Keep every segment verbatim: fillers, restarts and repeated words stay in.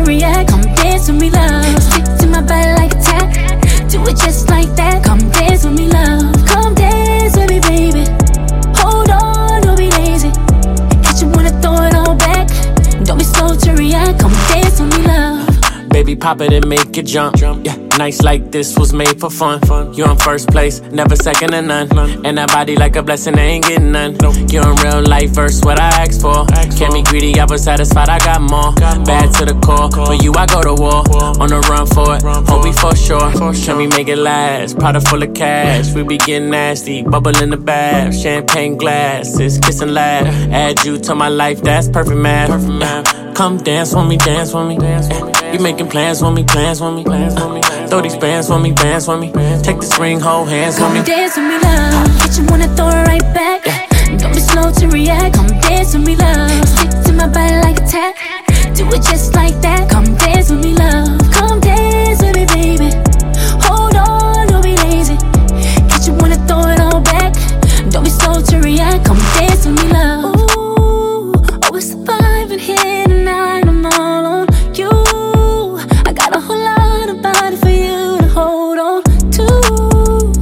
to react. Come dance with me, love. Stick to my body like a tack. Do it just like that. Come dance with me, love. Come dance with me, baby. Hold on, don't be lazy. Catch you wanna throw it all back. Don't be slow to react. Come dance with me, love. Baby, pop it and make it jump. Yeah, nights like this was made for fun. You're in first place, never second to none. And that body like a blessing, I ain't getting none. You're in real life, verse what I asked for. Can't be greedy, I was satisfied, I got more. Bad to the core, for you I go to war. On the run for it, hope we for sure. Can we make it last? Product full of cash, we be getting nasty. Bubble in the bath, champagne glasses, kiss and laugh. Add you to my life, that's perfect math. Come dance with me, dance with me. You making plans with me, plans with me. Uh, throw these bands with me, bands with me. Take this ring, hold hands with me. Come dance with me, love. Get you wanna throw it right back. Yeah. Don't be slow to react. Come dance with me, love. Stick to my body like a tap. Do it just like that. Come dance with me, love. Come dance with me, baby. Hold on, don't be lazy. Get you wanna throw it all back. Don't be slow to react. Come dance with me, love. Ooh, oh, we're surviving here tonight. I'm all on you. I got a whole lot of body for you to hold on to.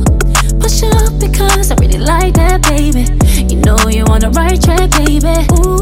Push up because I really like that, baby. You know you on the right track, baby. Ooh.